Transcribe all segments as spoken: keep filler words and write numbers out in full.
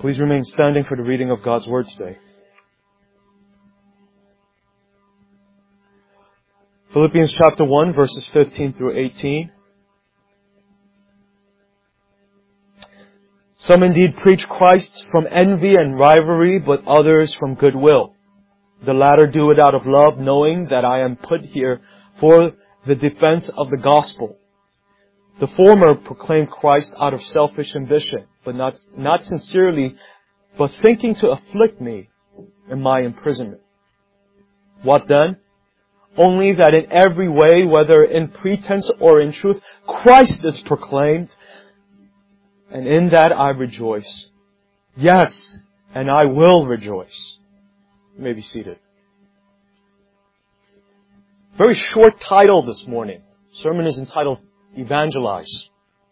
Please remain standing for the reading of God's Word today. Philippians chapter one, verses fifteen through eighteen. Some indeed preach Christ from envy and rivalry, but others from goodwill. The latter do it out of love, knowing that I am put here for the defense of the gospel. The former proclaim Christ out of selfish ambition, but not, not sincerely, but thinking to afflict me in my imprisonment. What then? Only that in every way, whether in pretense or in truth, Christ is proclaimed, and in that I rejoice. Yes, and I will rejoice. You may be seated. Very short title this morning. Sermon is entitled Evangelize.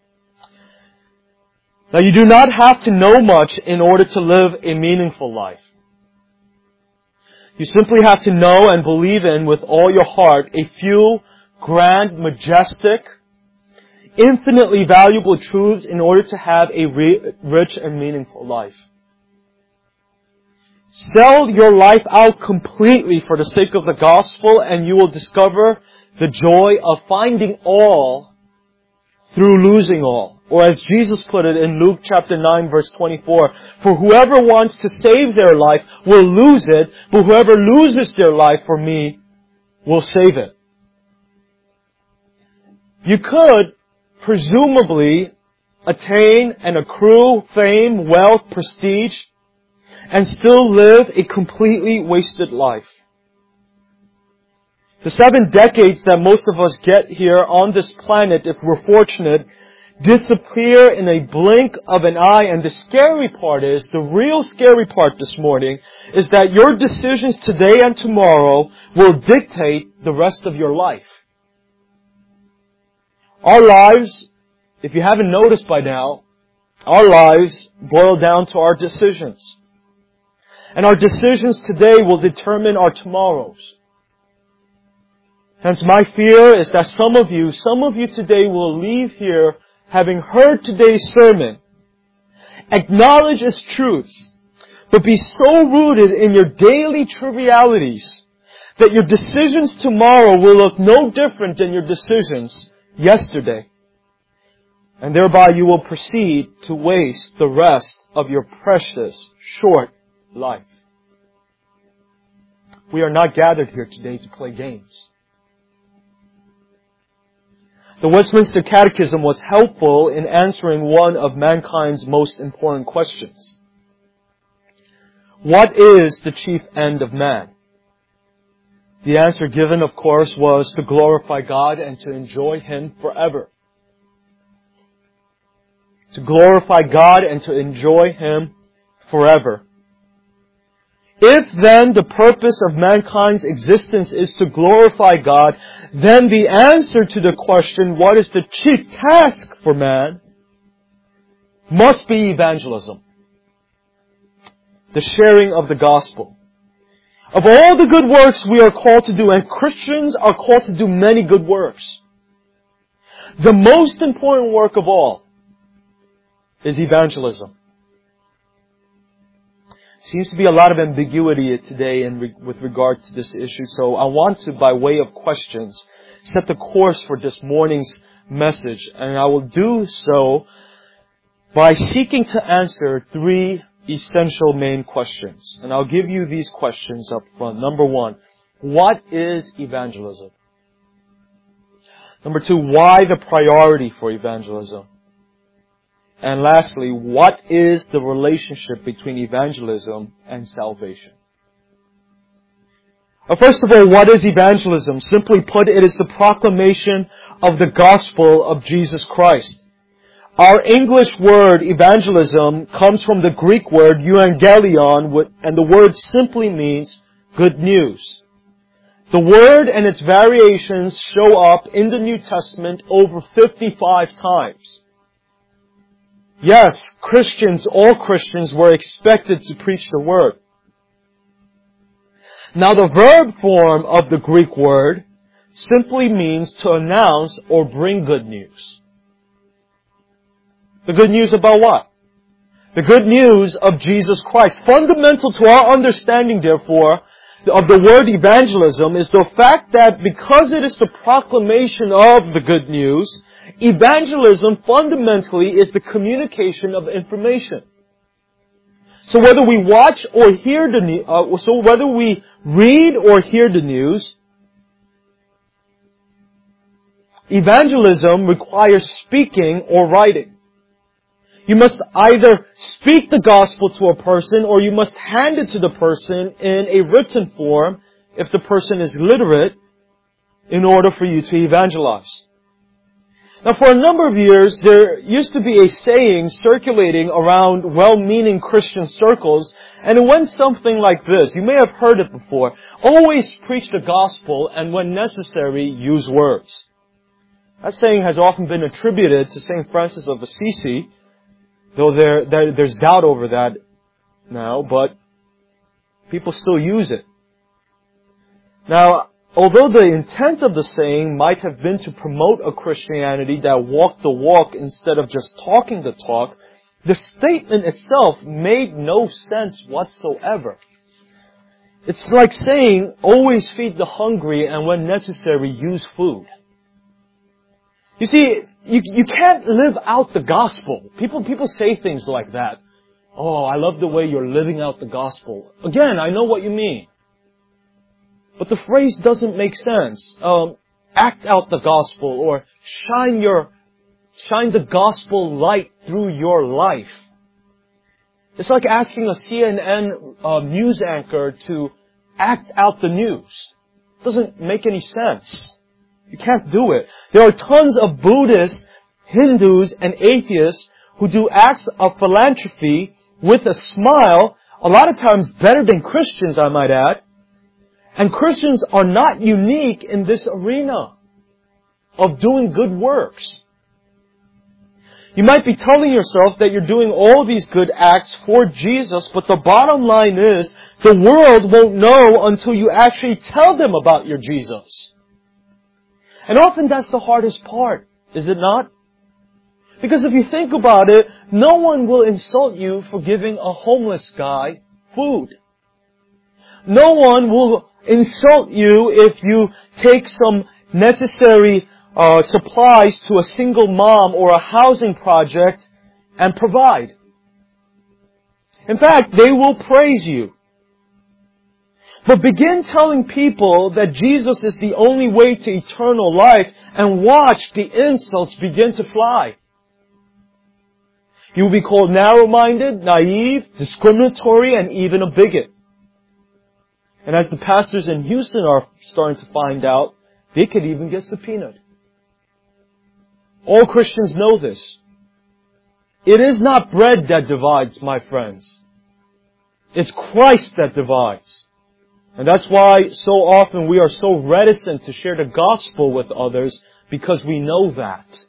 Now, you do not have to know much in order to live a meaningful life. You simply have to know and believe in with all your heart a few grand, majestic, infinitely valuable truths in order to have a re- rich and meaningful life. Sell your life out completely for the sake of the gospel, and you will discover the joy of finding all through losing all. Or as Jesus put it in Luke chapter nine verse twenty-four, for whoever wants to save their life will lose it, but whoever loses their life for me will save it. You could presumably attain and accrue fame, wealth, prestige, and still live a completely wasted life. The seven decades that most of us get here on this planet, if we're fortunate, disappear in a blink of an eye. And the scary part is, the real scary part this morning, is that your decisions today and tomorrow will dictate the rest of your life. Our lives, if you haven't noticed by now, our lives boil down to our decisions. And our decisions today will determine our tomorrows. Hence, my fear is that some of you, some of you today will leave here having heard today's sermon, acknowledge its truths, but be so rooted in your daily trivialities that your decisions tomorrow will look no different than your decisions yesterday. And thereby you will proceed to waste the rest of your precious, short life. We are not gathered here today to play games. The Westminster Catechism was helpful in answering one of mankind's most important questions. What is the chief end of man? The answer given, of course, was to glorify God and to enjoy Him forever. To glorify God and to enjoy Him forever. If then the purpose of mankind's existence is to glorify God, then the answer to the question, what is the chief task for man, must be evangelism. The sharing of the gospel. Of all the good works we are called to do, and Christians are called to do many good works, the most important work of all is evangelism. Seems to be a lot of ambiguity today in re- with regard to this issue, so I want to, by way of questions, set the course for this morning's message, and I will do so by seeking to answer three essential main questions. And I'll give you these questions up front. Number one, what is evangelism? Number two, why the priority for evangelism? And lastly, what is the relationship between evangelism and salvation? Well, first of all, what is evangelism? Simply put, it is the proclamation of the gospel of Jesus Christ. Our English word evangelism comes from the Greek word euangelion, and the word simply means good news. The word and its variations show up in the New Testament over fifty-five times. Yes, Christians, all Christians were expected to preach the Word. Now the verb form of the Greek word simply means to announce or bring good news. The good news about what? The good news of Jesus Christ. Fundamental to our understanding, therefore, of the word evangelism is the fact that because it is the proclamation of the good news, evangelism fundamentally is the communication of information. So whether we watch or hear the news, uh, so whether we read or hear the news, evangelism requires speaking or writing. You must either speak the gospel to a person or you must hand it to the person in a written form if the person is literate in order for you to evangelize. Now for a number of years there used to be a saying circulating around well-meaning Christian circles, and it went something like this. You may have heard it before. Always preach the gospel and when necessary use words. That saying has often been attributed to Saint Francis of Assisi, though there, there, there's doubt over that now, but people still use it. Now, although the intent of the saying might have been to promote a Christianity that walked the walk instead of just talking the talk, the statement itself made no sense whatsoever. It's like saying, always feed the hungry and when necessary, use food. You see, you, you can't live out the gospel. People, people say things like that. Oh, I love the way you're living out the gospel. Again, I know what you mean. But the phrase doesn't make sense. Um, act out the gospel or shine your, shine the gospel light through your life. It's like asking a C N N uh, news anchor to act out the news. It doesn't make any sense. You can't do it. There are tons of Buddhists, Hindus, and atheists who do acts of philanthropy with a smile, a lot of times better than Christians, I might add. And Christians are not unique in this arena of doing good works. You might be telling yourself that you're doing all these good acts for Jesus, but the bottom line is the world won't know until you actually tell them about your Jesus. And often that's the hardest part, is it not? Because if you think about it, no one will insult you for giving a homeless guy food. No one will insult you if you take some necessary uh, supplies to a single mom or a housing project and provide. In fact, they will praise you. But begin telling people that Jesus is the only way to eternal life and watch the insults begin to fly. You will be called narrow-minded, naive, discriminatory, and even a bigot. And as the pastors in Houston are starting to find out, they could even get subpoenaed. All Christians know this. It is not bread that divides, my friends. It's Christ that divides. And that's why so often we are so reticent to share the gospel with others, because we know that.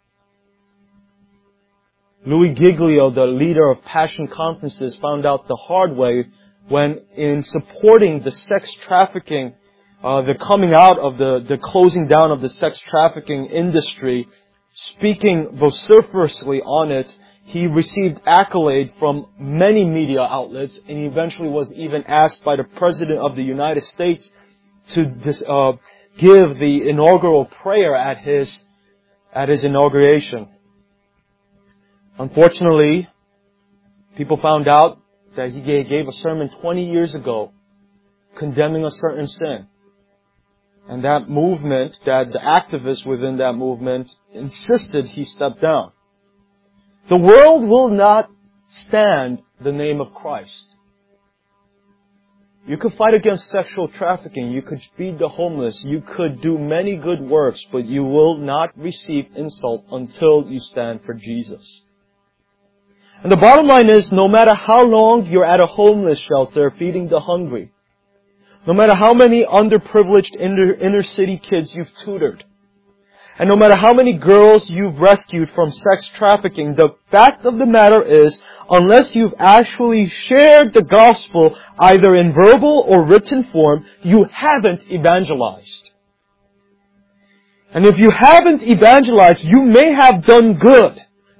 Louis Giglio, the leader of Passion Conferences, found out the hard way when in supporting the sex trafficking, uh, the coming out of the, the closing down of the sex trafficking industry, speaking vociferously on it, he received accolade from many media outlets, and he eventually was even asked by the President of the United States to uh, give the inaugural prayer at his at his inauguration. Unfortunately, people found out that he gave a sermon twenty years ago condemning a certain sin. And that movement, that the activists within that movement insisted he step down. The world will not stand the name of Christ. You could fight against sexual trafficking. You could feed the homeless. You could do many good works, but you will not receive insult until you stand for Jesus. And the bottom line is, no matter how long you're at a homeless shelter feeding the hungry, no matter how many underprivileged inner, inner city kids you've tutored, and no matter how many girls you've rescued from sex trafficking, the fact of the matter is, unless you've actually shared the gospel either in verbal or written form, you haven't evangelized. And if you haven't evangelized, you may have done good.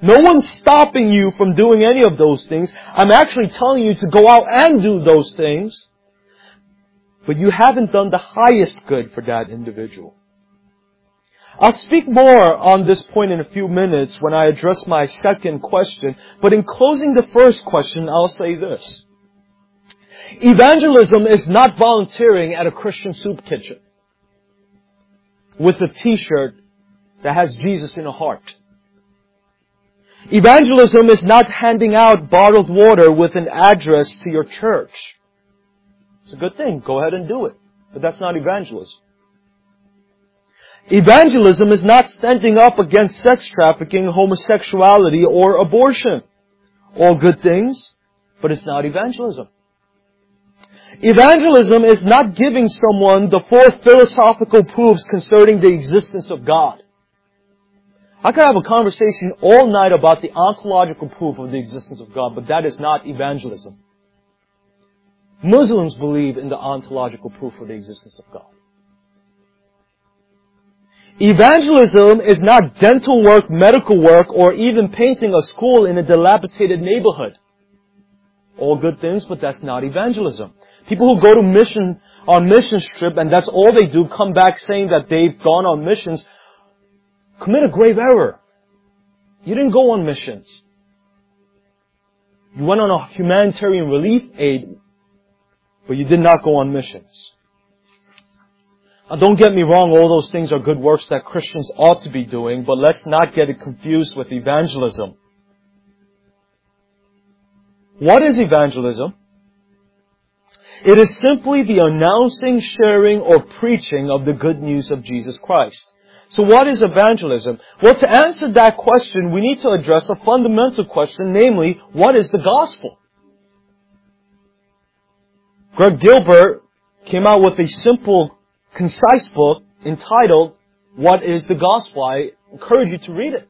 No one's stopping you from doing any of those things. I'm actually telling you to go out and do those things. But you haven't done the highest good for that individual. I'll speak more on this point in a few minutes when I address my second question. But in closing the first question, I'll say this. Evangelism is not volunteering at a Christian soup kitchen with a t-shirt that has Jesus in a heart. Evangelism is not handing out bottled water with an address to your church. It's a good thing. Go ahead and do it. But that's not evangelism. Evangelism is not standing up against sex trafficking, homosexuality, or abortion. All good things, but it's not evangelism. Evangelism is not giving someone the four philosophical proofs concerning the existence of God. I could have a conversation all night about the ontological proof of the existence of God, but that is not evangelism. Muslims believe in the ontological proof of the existence of God. Evangelism is not dental work, medical work, or even painting a school in a dilapidated neighborhood. All good things, but that's not evangelism. People who go to mission, on mission trip, and that's all they do, come back saying that they've gone on missions, commit a grave error. You didn't go on missions. You went on a humanitarian relief aid, but you did not go on missions. Now don't get me wrong, all those things are good works that Christians ought to be doing, but let's not get it confused with evangelism. What is evangelism? It is simply the announcing, sharing, or preaching of the good news of Jesus Christ. So what is evangelism? Well, to answer that question, we need to address a fundamental question, namely, what is the gospel? Greg Gilbert came out with a simple, concise book entitled, What is the Gospel? I encourage you to read it.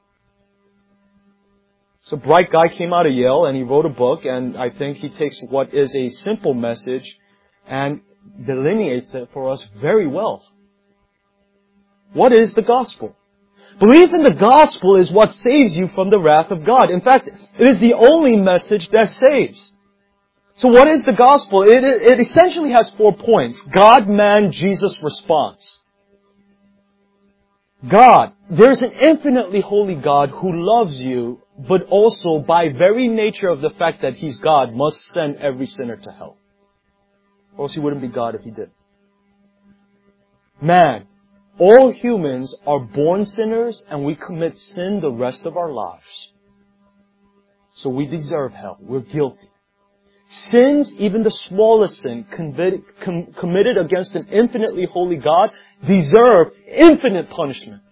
So a bright guy came out of Yale and he wrote a book, and I think he takes what is a simple message and delineates it for us very well. What is the gospel? Belief in the gospel is what saves you from the wrath of God. In fact, it is the only message that saves. So what is the gospel? It, it essentially has four points. God, man, Jesus, response. God. There's an infinitely holy God who loves you, but also by very nature of the fact that He's God, must send every sinner to hell. Or else He wouldn't be God if He did. Man. All humans are born sinners and we commit sin the rest of our lives. So we deserve hell. We're guilty. Sins, even the smallest sin, committed against an infinitely holy God, deserve infinite punishment.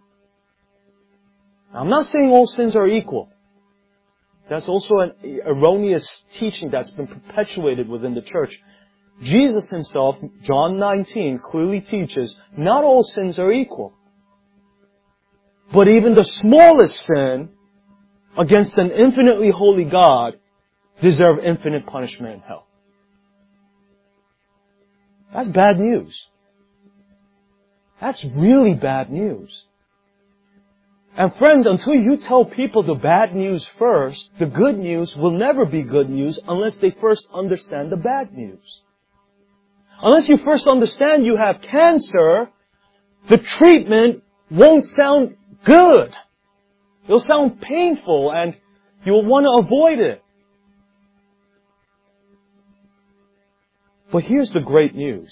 Now, I'm not saying all sins are equal. That's also an erroneous teaching that's been perpetuated within the church. Jesus Himself, John nineteen, clearly teaches not all sins are equal. But even the smallest sin against an infinitely holy God deserve infinite punishment in hell. That's bad news. That's really bad news. And friends, until you tell people the bad news first, the good news will never be good news unless they first understand the bad news. Unless you first understand you have cancer, the treatment won't sound good. It'll sound painful and you'll want to avoid it. But here's the great news.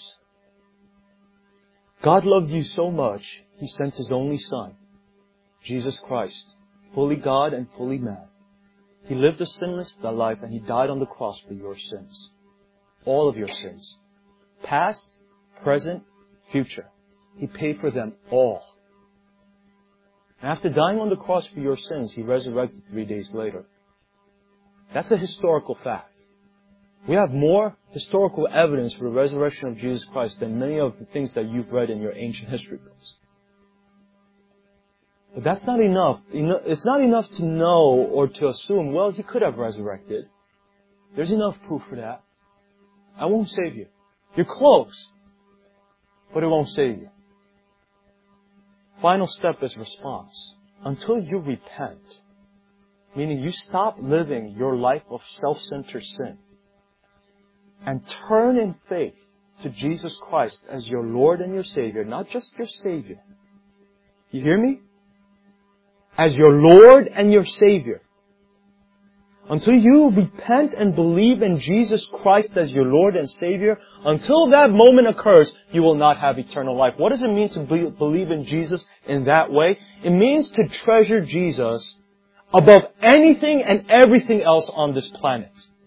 God loved you so much, He sent His only Son, Jesus Christ, fully God and fully man. He lived a sinless life and He died on the cross for your sins. All of your sins. Past, present, future. He paid for them all. And after dying on the cross for your sins, He resurrected three days later. That's a historical fact. We have more historical evidence for the resurrection of Jesus Christ than many of the things that you've read in your ancient history books. But that's not enough. It's not enough to know or to assume, well, He could have resurrected. There's enough proof for that. I won't save you. You're close, but it won't save you. Final step is response. Until you repent, Meaning you stop living your life of self-centered sin and turn in faith to Jesus Christ as your Lord and your Savior, not just your Savior. You hear me? As your Lord and your Savior. Until you repent and believe in Jesus Christ as your Lord and Savior, until that moment occurs, you will not have eternal life. What does it mean to be, believe in Jesus in that way? It means to treasure Jesus above anything and everything else on this planet.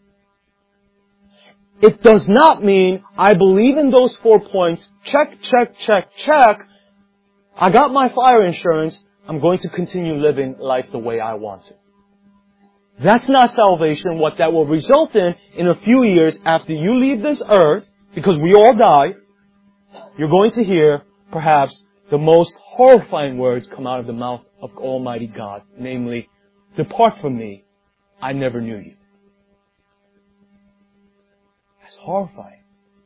It does not mean, I believe in those four points, check, check, check, check, I got my fire insurance, I'm going to continue living life the way I want to. That's not salvation. What that will result in, in a few years after you leave this earth, because we all die, you're going to hear, perhaps, the most horrifying words come out of the mouth of Almighty God. Namely, depart from me, I never knew you. That's horrifying.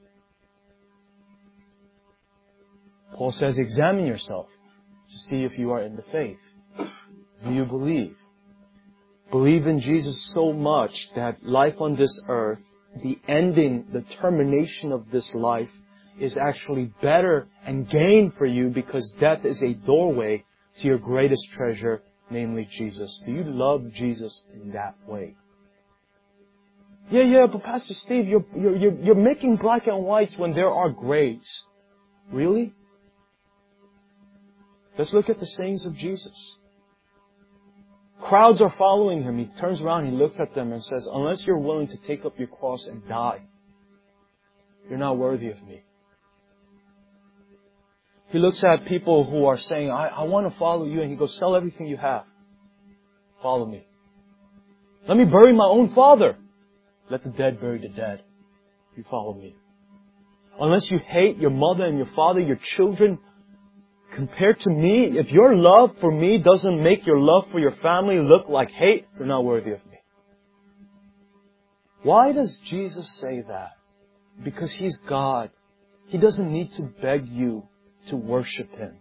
Paul says, examine yourself to see if you are in the faith. Do you believe? Believe in Jesus so much that life on this earth, the ending, the termination of this life, is actually better and gain for you because death is a doorway to your greatest treasure, namely Jesus. Do you love Jesus in that way? Yeah, yeah, but Pastor Steve, you're, you're, you're, you're making black and whites when there are grays. Really? Let's look at the sayings of Jesus. Crowds are following Him. He turns around, He looks at them and says, unless you're willing to take up your cross and die, you're not worthy of me. He looks at people who are saying, I, I want to follow you. And He goes, sell everything you have. Follow me. Let me bury my own father. Let the dead bury the dead. You follow me. Unless you hate your mother and your father, your children, compared to me, if your love for me doesn't make your love for your family look like hate, you're not worthy of me. Why does Jesus say that? Because He's God. He doesn't need to beg you to worship Him.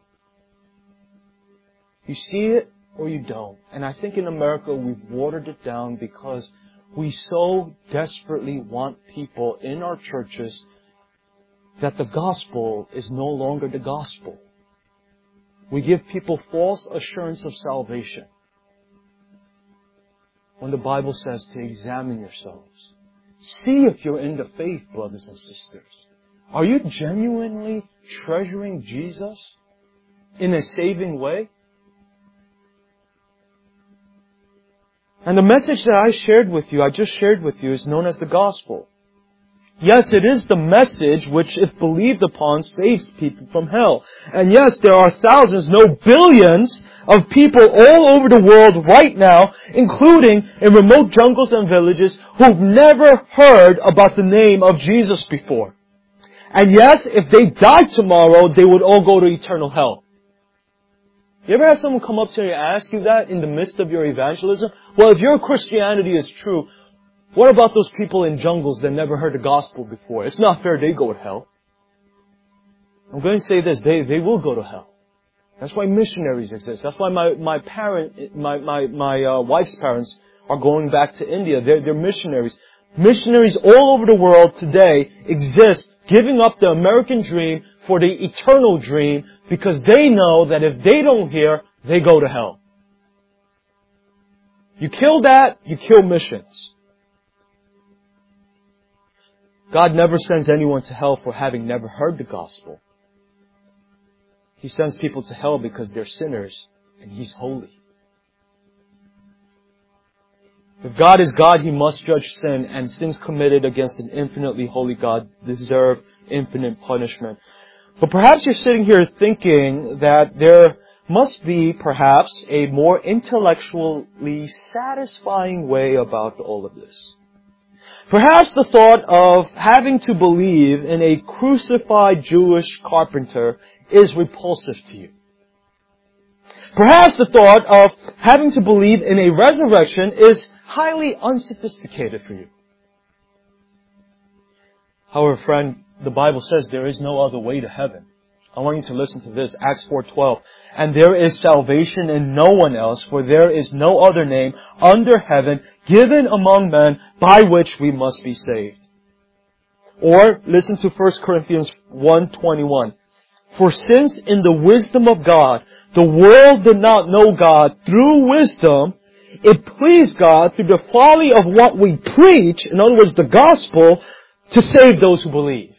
You see it or you don't. And I think in America we've watered it down because we so desperately want people in our churches that the gospel is no longer the gospel. We give people false assurance of salvation. When the Bible says to examine yourselves. See if you're in the faith, brothers and sisters. Are you genuinely treasuring Jesus in a saving way? And the message that I shared with you, I just shared with you, is known as the gospel. Yes, it is the message which, if believed upon, saves people from hell. And yes, there are thousands, no billions, of people all over the world right now, including in remote jungles and villages, who've never heard about the name of Jesus before. And yes, if they died tomorrow, they would all go to eternal hell. You ever had someone come up to you and ask you that in the midst of your evangelism? Well, if your Christianity is true, what about those people in jungles that never heard the gospel before? It's not fair they go to hell. I'm going to say this, they, they will go to hell. That's why missionaries exist. That's why my, my parent, my, my, my uh, wife's parents are going back to India. They're, they're missionaries. Missionaries all over the world today exist, giving up the American dream for the eternal dream because they know that if they don't hear, they go to hell. You kill that, you kill missions. God never sends anyone to hell for having never heard the gospel. He sends people to hell because they're sinners and He's holy. If God is God, He must judge sin, and sins committed against an infinitely holy God deserve infinite punishment. But perhaps you're sitting here thinking that there must be perhaps a more intellectually satisfying way about all of this. Perhaps the thought of having to believe in a crucified Jewish carpenter is repulsive to you. Perhaps the thought of having to believe in a resurrection is highly unsophisticated for you. However, friend, the Bible says there is no other way to heaven. I want you to listen to this. Acts four twelve. And there is salvation in no one else, for there is no other name under heaven given among men by which we must be saved. Or listen to First Corinthians one twenty-one. For since in the wisdom of God, the world did not know God through wisdom, it pleased God through the folly of what we preach, in other words, the gospel, to save those who believe.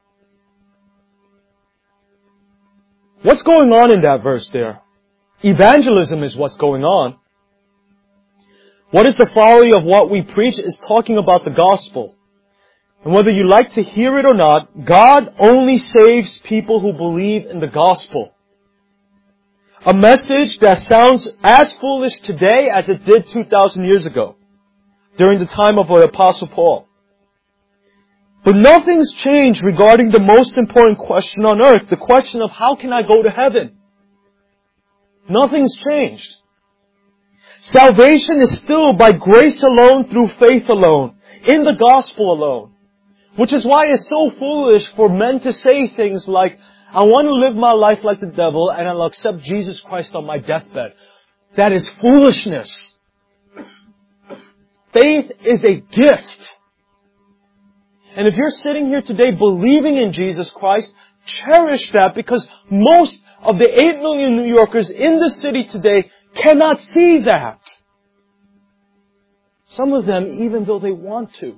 What's going on in that verse there? Evangelism is what's going on. What is the folly of what we preach? Is talking about the gospel. And whether you like to hear it or not, God only saves people who believe in the gospel. A message that sounds as foolish today as it did two thousand years ago, during the time of the Apostle Paul. But nothing's changed regarding the most important question on earth, the question of how can I go to heaven? Nothing's changed. Salvation is still by grace alone, through faith alone, in the gospel alone. Which is why it's so foolish for men to say things like, I want to live my life like the devil and I'll accept Jesus Christ on my deathbed. That is foolishness. Faith is a gift. And if you're sitting here today believing in Jesus Christ, cherish that, because most of the eight million New Yorkers in the city today cannot see that. Some of them, even though they want to.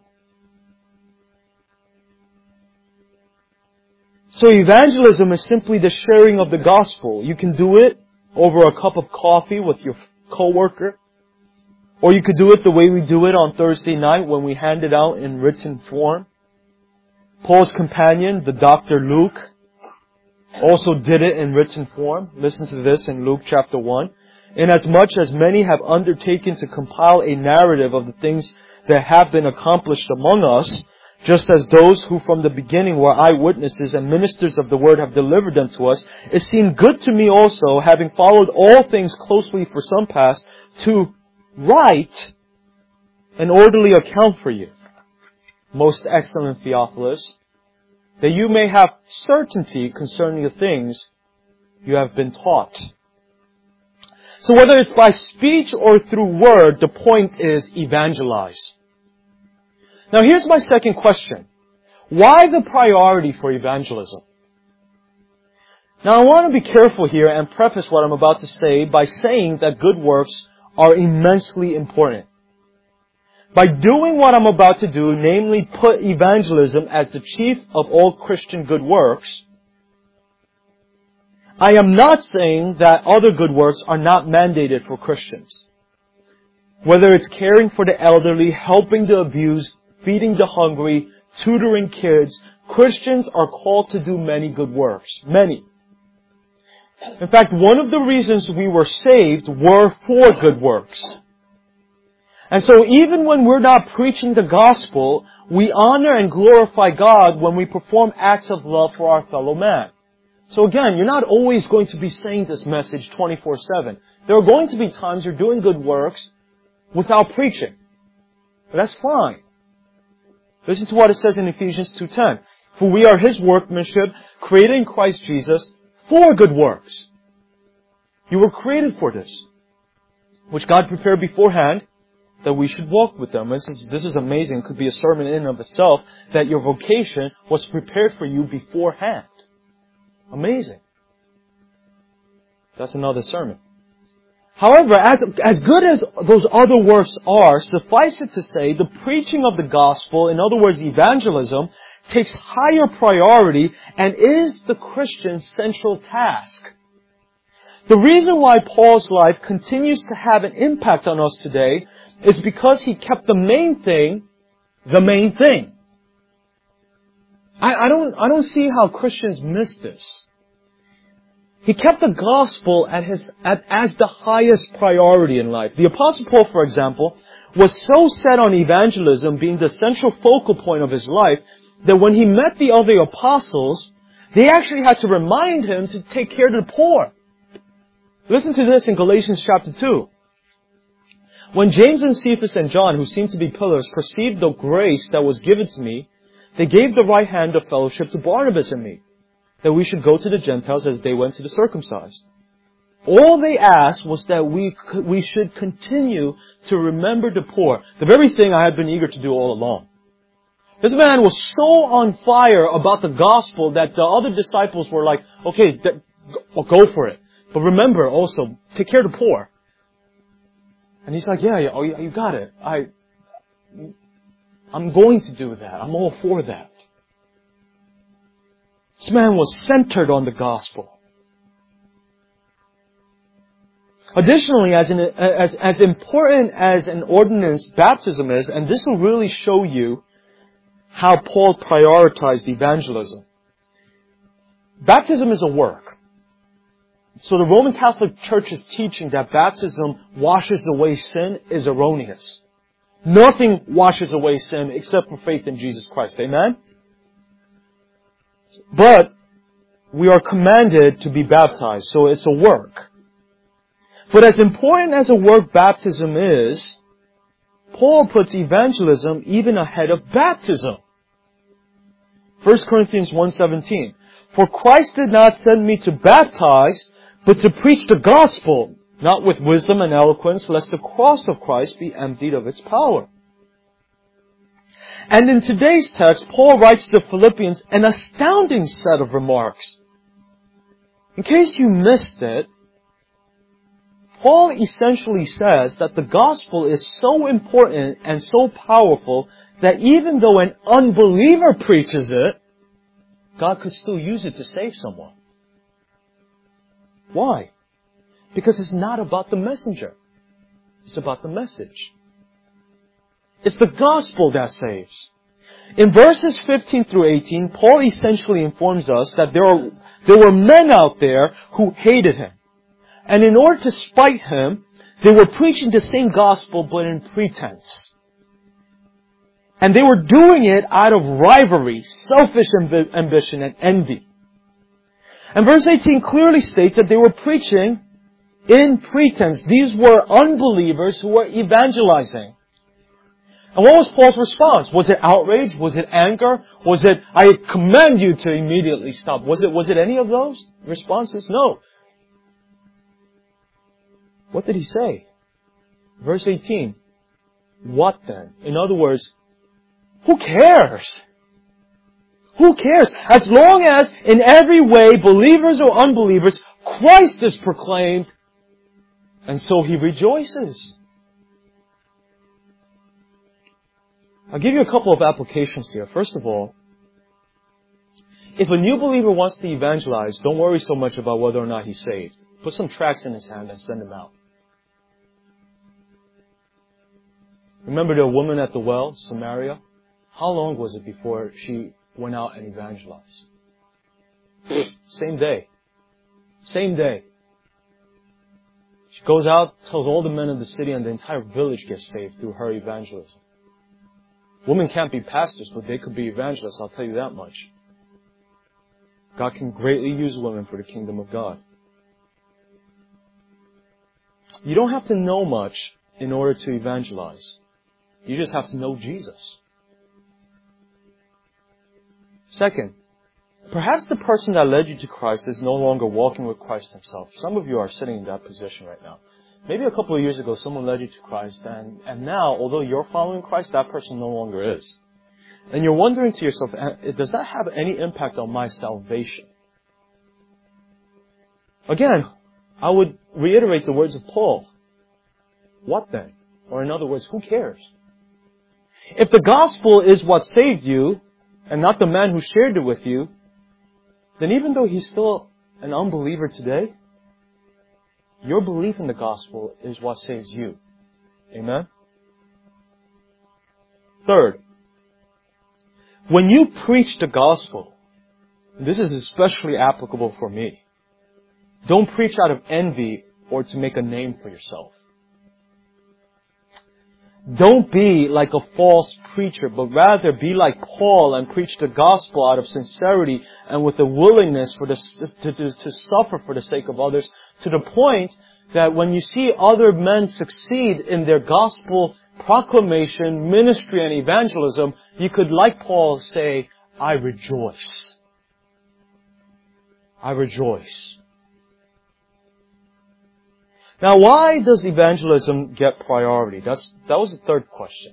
So evangelism is simply the sharing of the gospel. You can do it over a cup of coffee with your coworker. Or you could do it the way we do it on Thursday night when we hand it out in written form. Paul's companion, the Doctor Luke, also did it in written form. Listen to this in Luke chapter one. Inasmuch as many have undertaken to compile a narrative of the things that have been accomplished among us, just as those who from the beginning were eyewitnesses and ministers of the word have delivered them to us, it seemed good to me also, having followed all things closely for some past, to write an orderly account for you, most excellent Theophilus, that you may have certainty concerning the things you have been taught. So whether it's by speech or through word, the point is evangelize. Now here's my second question. Why the priority for evangelism? Now I want to be careful here and preface what I'm about to say by saying that good works are immensely important. By doing what I'm about to do, namely put evangelism as the chief of all Christian good works, I am not saying that other good works are not mandated for Christians. Whether it's caring for the elderly, helping the abused, feeding the hungry, tutoring kids, Christians are called to do many good works. Many. In fact, one of the reasons we were saved were for good works. And so even when we're not preaching the gospel, we honor and glorify God when we perform acts of love for our fellow man. So again, you're not always going to be saying this message twenty-four seven. There are going to be times you're doing good works without preaching. But that's fine. Listen to what it says in Ephesians two ten. For we are His workmanship, created in Christ Jesus for good works. You were created for this, which God prepared beforehand that we should walk with them. This is, this is amazing. It could be a sermon in and of itself, that your vocation was prepared for you beforehand. Amazing. That's another sermon. However, as, as good as those other works are, suffice it to say, the preaching of the gospel, in other words, evangelism, takes higher priority and is the Christian's central task. The reason why Paul's life continues to have an impact on us today is because he kept the main thing, the main thing. I, I don't, I don't see how Christians miss this. He kept the gospel at his, at, as the highest priority in life. The Apostle Paul, for example, was so set on evangelism being the central focal point of his life that when he met the other apostles, they actually had to remind him to take care of the poor. Listen to this in Galatians chapter two. When James and Cephas and John, who seemed to be pillars, perceived the grace that was given to me, they gave the right hand of fellowship to Barnabas and me, that we should go to the Gentiles as they went to the circumcised. All they asked was that we we should continue to remember the poor. The very thing I had been eager to do all along. This man was so on fire about the gospel that the other disciples were like, okay, th- go for it. But remember also, take care of the poor. And he's like, yeah, yeah, oh, you got it. I, I'm going to do that. I'm all for that. This man was centered on the gospel. Additionally, as, an, as, as important as an ordinance baptism is, and this will really show you how Paul prioritized evangelism. Baptism is a work. So the Roman Catholic Church's teaching that baptism washes away sin is erroneous. Nothing washes away sin except for faith in Jesus Christ. Amen? But we are commanded to be baptized, so it's a work. But as important as a work baptism is, Paul puts evangelism even ahead of baptism. First Corinthians one seventeen. For Christ did not send me to baptize, but to preach the gospel, not with wisdom and eloquence, lest the cross of Christ be emptied of its power. And in today's text, Paul writes to Philippians an astounding set of remarks. In case you missed it, Paul essentially says that the gospel is so important and so powerful that even though an unbeliever preaches it, God could still use it to save someone. Why? Because it's not about the messenger. It's about the message. It's the gospel that saves. In verses fifteen through eighteen, Paul essentially informs us that there are, there were men out there who hated him. And in order to spite him, they were preaching the same gospel but in pretense. And they were doing it out of rivalry, selfish amb- ambition, and envy. And verse eighteen clearly states that they were preaching in pretense. These were unbelievers who were evangelizing. And what was Paul's response? Was it outrage? Was it anger? Was it, I command you to immediately stop? Was it, was it any of those responses? No. What did he say? Verse eighteen. What then? In other words, who cares? Who cares? As long as in every way, believers or unbelievers, Christ is proclaimed, and so he rejoices. I'll give you a couple of applications here. First of all, if a new believer wants to evangelize, don't worry so much about whether or not he's saved. Put some tracts in his hand and send him out. Remember the woman at the well, Samaria? How long was it before she went out and evangelized? Same day. Same day. She goes out, tells all the men of the city, and the entire village gets saved through her evangelism. Women can't be pastors, but they could be evangelists, I'll tell you that much. God can greatly use women for the kingdom of God. You don't have to know much in order to evangelize. You just have to know Jesus. Second, perhaps the person that led you to Christ is no longer walking with Christ himself. Some of you are sitting in that position right now. Maybe a couple of years ago someone led you to Christ, and, and now, although you're following Christ, that person no longer is. And you're wondering to yourself, does that have any impact on my salvation? Again, I would reiterate the words of Paul. What then? Or in other words, who cares? If the gospel is what saved you, and not the man who shared it with you, then even though he's still an unbeliever today, your belief in the gospel is what saves you. Amen? Third, when you preach the gospel, this is especially applicable for me, don't preach out of envy or to make a name for yourself. Don't be like a false preacher, but rather be like Paul and preach the gospel out of sincerity and with a willingness for the, to, to, to suffer for the sake of others, to the point that when you see other men succeed in their gospel proclamation, ministry, and evangelism, you could, like Paul, say, I rejoice. I rejoice. Now, why does evangelism get priority? That's, that was the third question.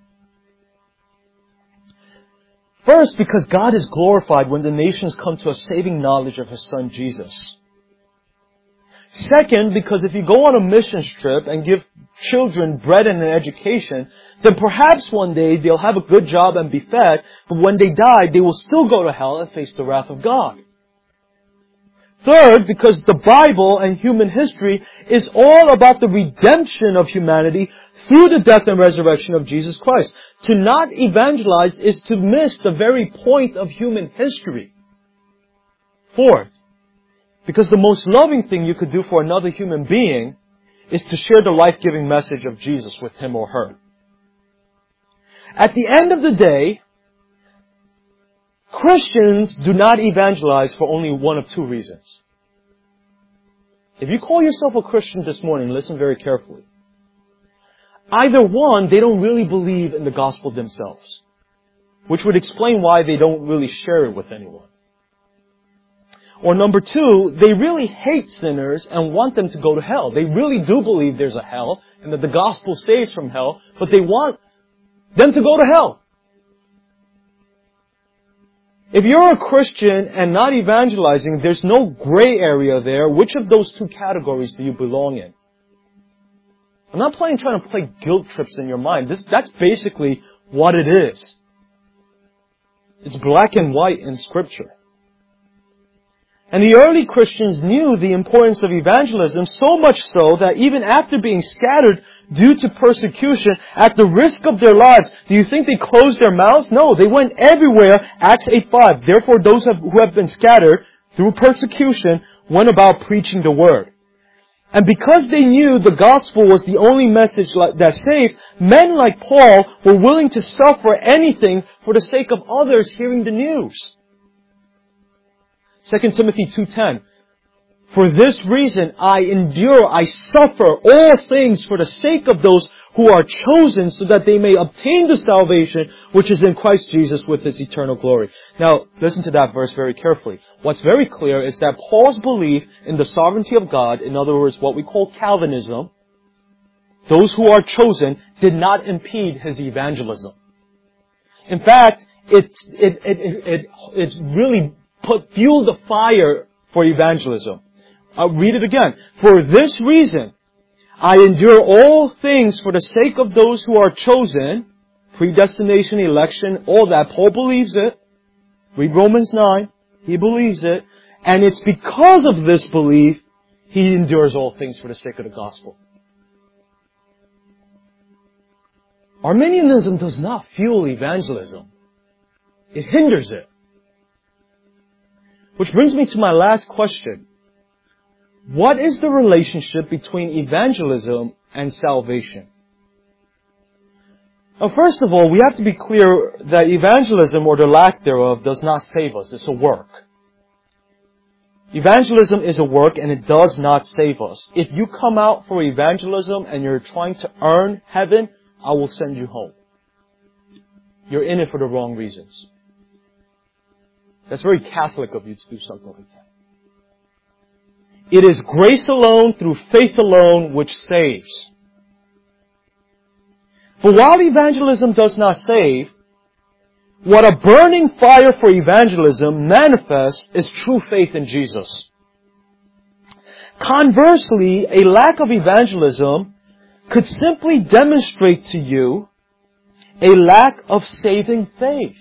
First, because God is glorified when the nations come to a saving knowledge of His Son Jesus. Second, because if you go on a missions trip and give children bread and an education, then perhaps one day they'll have a good job and be fed, but when they die, they will still go to hell and face the wrath of God. Third, because the Bible and human history is all about the redemption of humanity through the death and resurrection of Jesus Christ. To not evangelize is to miss the very point of human history. Fourth, because the most loving thing you could do for another human being is to share the life-giving message of Jesus with him or her. At the end of the day, Christians do not evangelize for only one of two reasons. If you call yourself a Christian this morning, listen very carefully. Either one, they don't really believe in the gospel themselves, which would explain why they don't really share it with anyone. Or number two, they really hate sinners and want them to go to hell. They really do believe there's a hell and that the gospel saves from hell, but they want them to go to hell. If you're a Christian and not evangelizing, there's no gray area there. Which of those two categories do you belong in? I'm not playing, trying to play guilt trips in your mind. This, that's basically what it is. It's black and white in Scripture. And the early Christians knew the importance of evangelism, so much so that even after being scattered due to persecution, at the risk of their lives, do you think they closed their mouths? No, they went everywhere. Acts eight five. Therefore, those who have been scattered through persecution went about preaching the word. And because they knew the gospel was the only message that saved, men like Paul were willing to suffer anything for the sake of others hearing the news. Second Timothy two ten. For this reason I endure, I suffer all things for the sake of those who are chosen, so that they may obtain the salvation which is in Christ Jesus with its eternal glory. Now, listen to that verse very carefully. What's very clear is that Paul's belief in the sovereignty of God, in other words, what we call Calvinism, those who are chosen, did not impede his evangelism. In fact, it, it, it, it, it, it really put, fueled the fire for evangelism. I'll read it again. For this reason, I endure all things for the sake of those who are chosen, predestination, election, all that. Paul believes it. Read Romans nine. He believes it. And it's because of this belief, he endures all things for the sake of the gospel. Arminianism does not fuel evangelism. It hinders it. Which brings me to my last question. What is the relationship between evangelism and salvation? Now, first of all, we have to be clear that evangelism, or the lack thereof, does not save us. It's a work. Evangelism is a work, and it does not save us. If you come out for evangelism and you're trying to earn heaven, I will send you home. You're in it for the wrong reasons. That's very Catholic of you to do something like that. It is grace alone, through faith alone, which saves. But while evangelism does not save, what a burning fire for evangelism manifests is true faith in Jesus. Conversely, a lack of evangelism could simply demonstrate to you a lack of saving faith.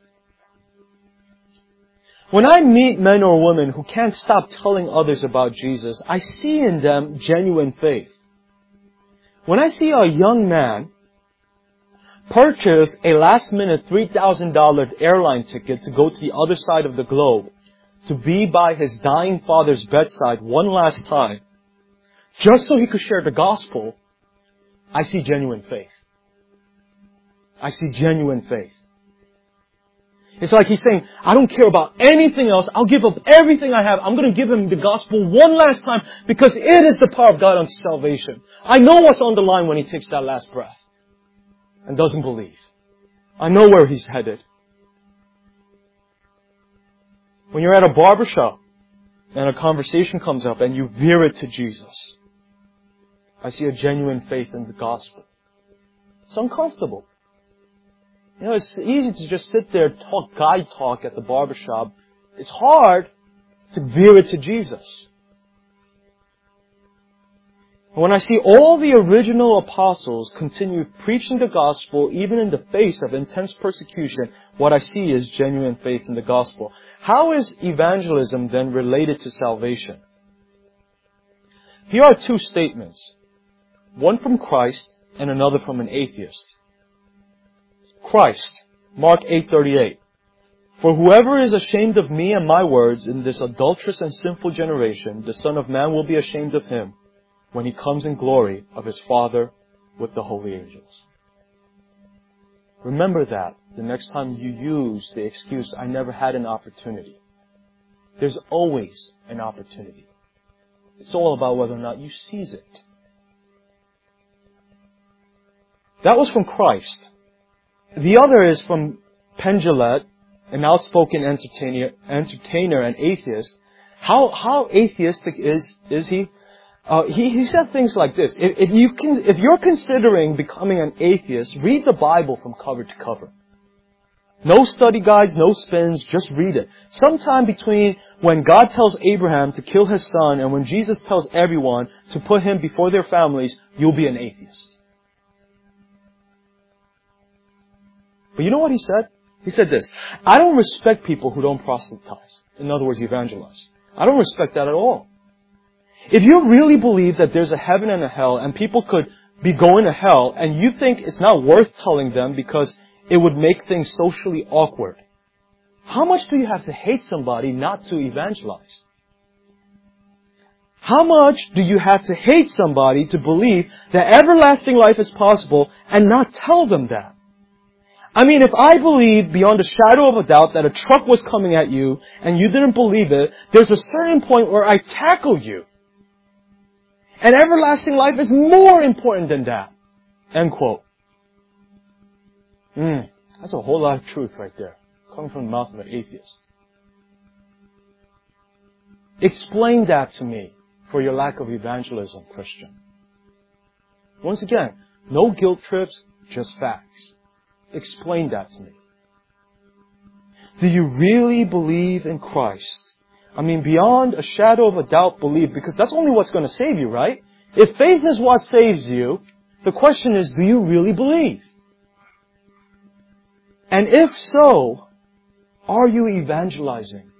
When I meet men or women who can't stop telling others about Jesus, I see in them genuine faith. When I see a young man purchase a last-minute three thousand dollars airline ticket to go to the other side of the globe, to be by his dying father's bedside one last time, just so he could share the gospel, I see genuine faith. I see genuine faith. It's like he's saying, I don't care about anything else. I'll give up everything I have. I'm going to give him the gospel one last time because it is the power of God unto salvation. I know what's on the line when he takes that last breath and doesn't believe. I know where he's headed. When you're at a barbershop and a conversation comes up and you veer it to Jesus, I see a genuine faith in the gospel. It's uncomfortable. You know, it's easy to just sit there and talk guy talk at the barbershop. It's hard to veer it to Jesus. When I see all the original apostles continue preaching the gospel, even in the face of intense persecution, what I see is genuine faith in the gospel. How is evangelism then related to salvation? Here are two statements. One from Christ and another from an atheist. Christ, Mark eight thirty-eight. For whoever is ashamed of me and my words in this adulterous and sinful generation, the Son of Man will be ashamed of him when He comes in glory of His Father with the holy angels. Remember that the next time you use the excuse, I never had an opportunity. There's always an opportunity. It's all about whether or not you seize it. That was from Christ. The other is from Penn Jillette, an outspoken entertainer, entertainer and atheist. How, how atheistic is, is he? Uh, he, he said things like this. If, if you can, if you're considering becoming an atheist, read the Bible from cover to cover. No study guides, no spins, just read it. Sometime between when God tells Abraham to kill his son and when Jesus tells everyone to put him before their families, you'll be an atheist. But you know what he said? He said this, I don't respect people who don't proselytize. In other words, evangelize. I don't respect that at all. If you really believe that there's a heaven and a hell and people could be going to hell and you think it's not worth telling them because it would make things socially awkward, how much do you have to hate somebody not to evangelize? How much do you have to hate somebody to believe that everlasting life is possible and not tell them that? I mean, if I believe beyond a shadow of a doubt that a truck was coming at you and you didn't believe it, there's a certain point where I tackle you. And everlasting life is more important than that. End quote. Mm, that's a whole lot of truth right there, coming from the mouth of an atheist. Explain that to me for your lack of evangelism, Christian. Once again, no guilt trips, just facts. Explain that to me. Do you really believe in Christ? I mean, beyond a shadow of a doubt, believe, because that's only what's going to save you, right? If faith is what saves you, the question is, do you really believe? And if so, are you evangelizing?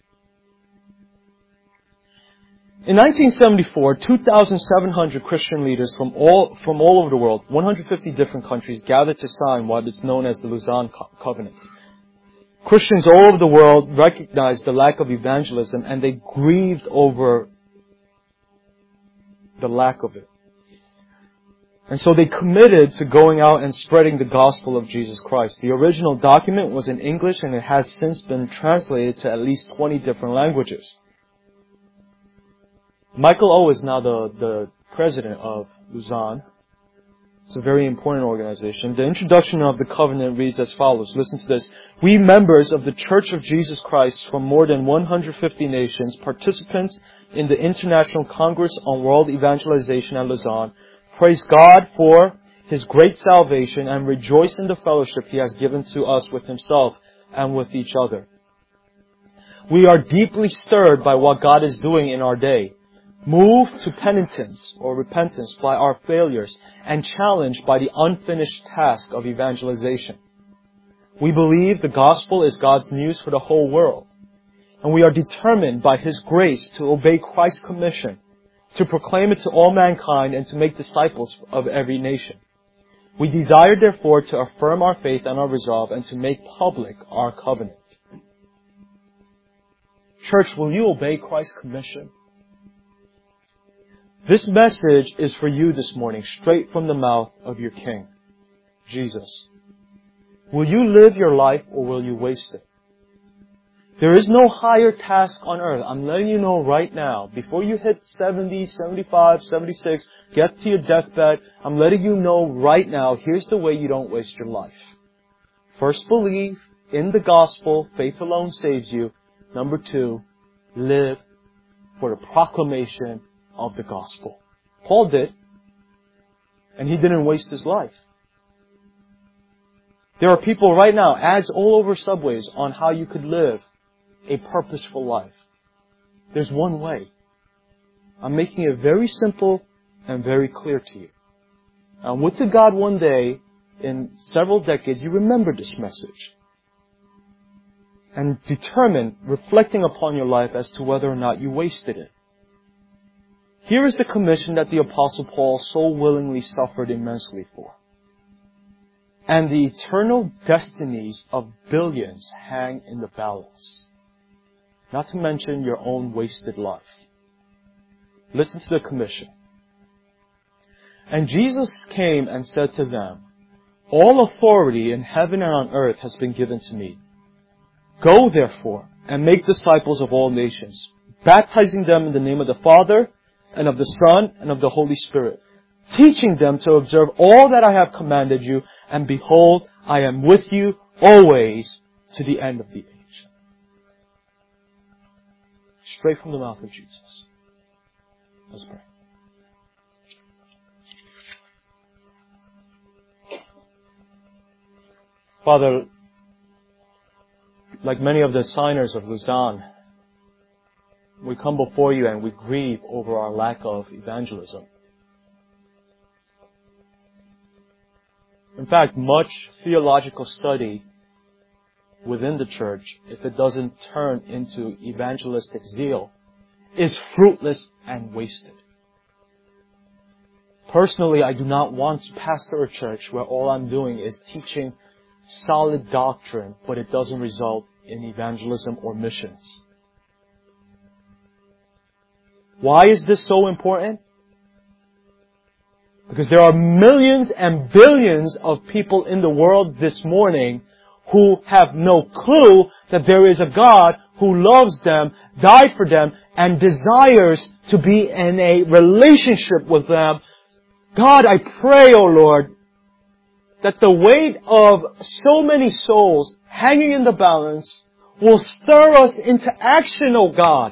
In nineteen seventy-four, two thousand seven hundred Christian leaders from all, from all over the world, one hundred fifty different countries, gathered to sign what is known as the Lausanne Covenant. Christians all over the world recognized the lack of evangelism and they grieved over the lack of it. And so they committed to going out and spreading the gospel of Jesus Christ. The original document was in English and it has since been translated to at least twenty different languages. Michael O is now the, the president of Lausanne. It's a very important organization. The introduction of the covenant reads as follows. Listen to this. We members of the Church of Jesus Christ from more than one hundred fifty nations, participants in the International Congress on World Evangelization at Lausanne, praise God for His great salvation and rejoice in the fellowship He has given to us with Himself and with each other. We are deeply stirred by what God is doing in our day, moved to penitence or repentance by our failures, and challenged by the unfinished task of evangelization. We believe the gospel is God's news for the whole world, and we are determined by His grace to obey Christ's commission, to proclaim it to all mankind and to make disciples of every nation. We desire, therefore, to affirm our faith and our resolve and to make public our covenant. Church, will you obey Christ's commission? This message is for you this morning, straight from the mouth of your King, Jesus. Will you live your life or will you waste it? There is no higher task on earth. I'm letting you know right now, before you hit seventy, seventy-five, seventy-six, get to your deathbed, I'm letting you know right now, here's the way you don't waste your life. First, believe in the gospel. Faith alone saves you. Number two, live for the proclamation of the gospel. Paul did. And he didn't waste his life. There are people right now, ads all over subways on how you could live a purposeful life. There's one way. I'm making it very simple and very clear to you. And would to God one day, in several decades, you remember this message. And determine, reflecting upon your life as to whether or not you wasted it. Here is the commission that the Apostle Paul so willingly suffered immensely for. And the eternal destinies of billions hang in the balance. Not to mention your own wasted life. Listen to the commission. And Jesus came and said to them, all authority in heaven and on earth has been given to me. Go therefore and make disciples of all nations, baptizing them in the name of the Father, and of the Son, and of the Holy Spirit, teaching them to observe all that I have commanded you, and behold, I am with you always to the end of the age. Straight from the mouth of Jesus. Let's pray. Father, like many of the signers of Lausanne, we come before you and we grieve over our lack of evangelism. In fact, much theological study within the church, if it doesn't turn into evangelistic zeal, is fruitless and wasted. Personally, I do not want to pastor a church where all I'm doing is teaching solid doctrine, but it doesn't result in evangelism or missions. Why is this so important? Because there are millions and billions of people in the world this morning who have no clue that there is a God who loves them, died for them, and desires to be in a relationship with them. God, I pray, O Lord, that the weight of so many souls hanging in the balance will stir us into action, O God.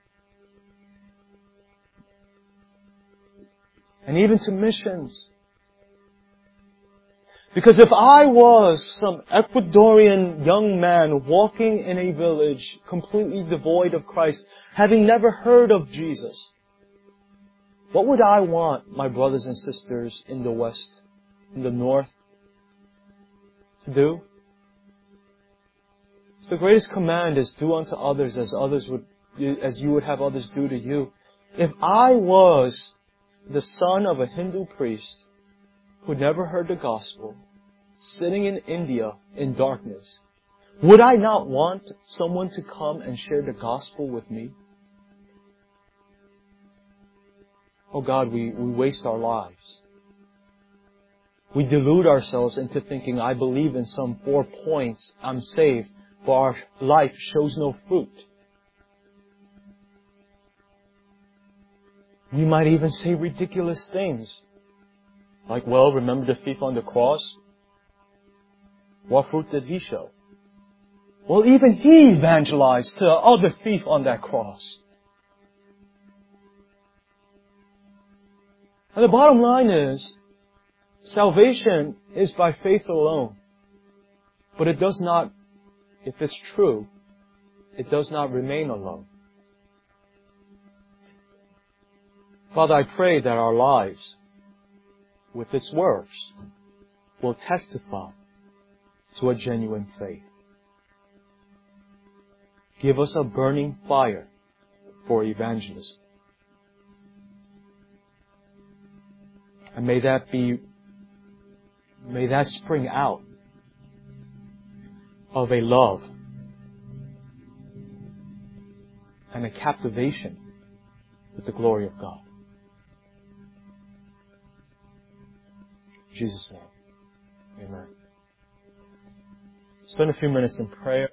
And even to missions. Because if I was some Ecuadorian young man walking in a village completely devoid of Christ, having never heard of Jesus, what would I want my brothers and sisters in the West, in the North, to do? So the greatest command is do unto others as others would, as you would have others do to you. If I was the son of a Hindu priest who never heard the gospel, sitting in India in darkness, would I not want someone to come and share the gospel with me? Oh God, we, we waste our lives. We delude ourselves into thinking, I believe in some four points, I'm saved, but our life shows no fruit. We might even say ridiculous things. Like, well, remember the thief on the cross? What fruit did he show? Well, even he evangelized to the other thief on that cross. And the bottom line is, salvation is by faith alone. But it does not, if it's true, it does not remain alone. Father, I pray that our lives, with its works, will testify to a genuine faith. Give us a burning fire for evangelism. And may that be, may that spring out of a love and a captivation with the glory of God. In Jesus' name, amen. Spend a few minutes in prayer.